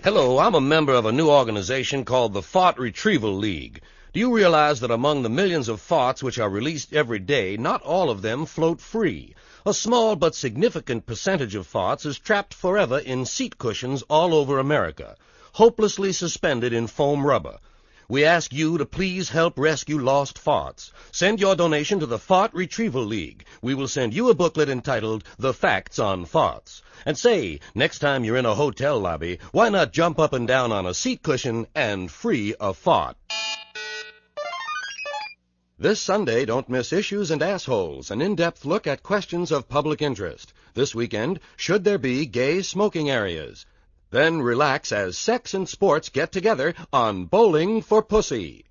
Hello, I'm a member of a new organization called the Fart Retrieval League. Do you realize that among the millions of farts which are released every day, not all of them float free? A small but significant percentage of farts is trapped forever in seat cushions all over America, hopelessly suspended in foam rubber. We ask you to please help rescue lost farts. Send your donation to the Fart Retrieval League. We will send you a booklet entitled The Facts on Farts. And say, next time you're in a hotel lobby, why not jump up and down on a seat cushion and free a fart? This Sunday, don't miss Issues and Assholes, an in-depth look at questions of public interest. This weekend, should there be gay smoking areas? Then relax as sex and sports get together on Bowling for Pussy.